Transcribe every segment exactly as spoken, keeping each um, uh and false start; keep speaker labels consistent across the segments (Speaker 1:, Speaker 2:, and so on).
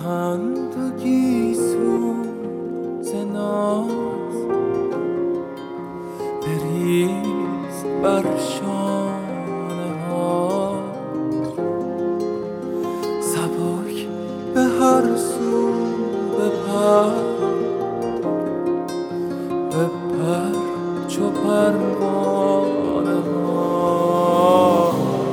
Speaker 1: بخند و گیسو ز ناز بریز بر شانه ها، سبک به هر سو بپر بپر چو پروانه ها،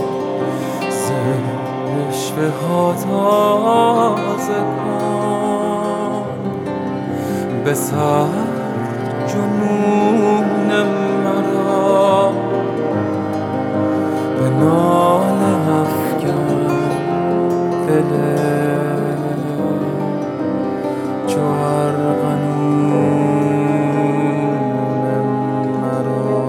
Speaker 1: عشوه ها تازه کن به سر جنون مرا، به ناله افکن دل چو ارغنون مرا.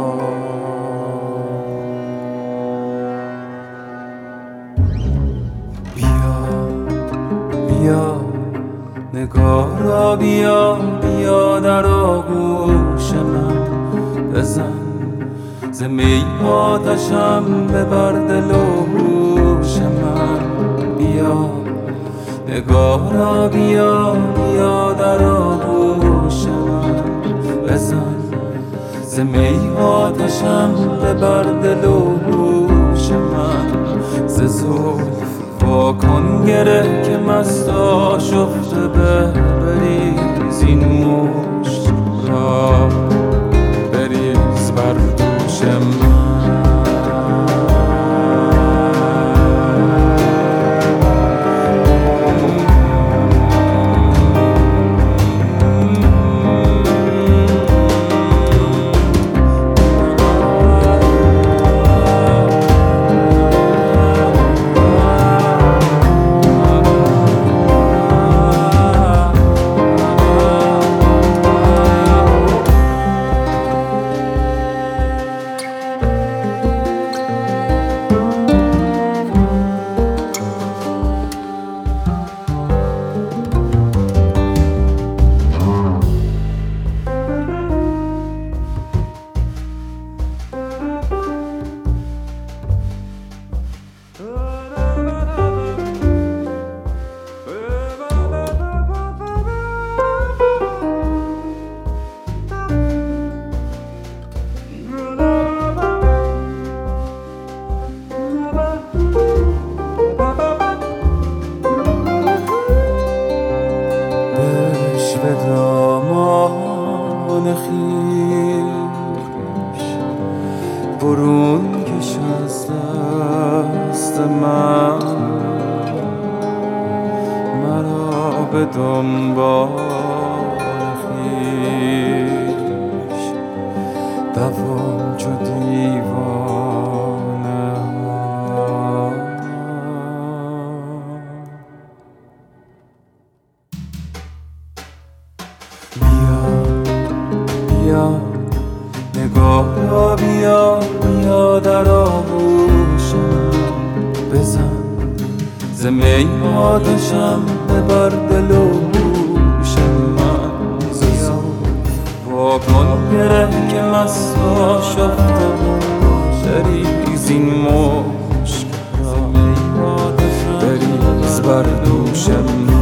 Speaker 1: بیا نگارا بیا بیا در آغوش من بزن، ز می آتشم ببر دل و هوش من. بیا نگارا بیا بیا در آغوش من بزن، ز می آتشم ببر دل و هوش من. ز زلف وا کن گره که مست آشفته به بریز این مشت را، بریز بر دوش من. به دامان خویش برون کش از دست من، مرا به دنبال خویش دوان چو دیوانه ها. بیا بیا نگارا بیا بیا در آغوش من بزن، ز می آتشم ببر دل و هوش من. ز زلف وا کن گره که مست آشفته بریز این مشک را، بریز بر دوش من.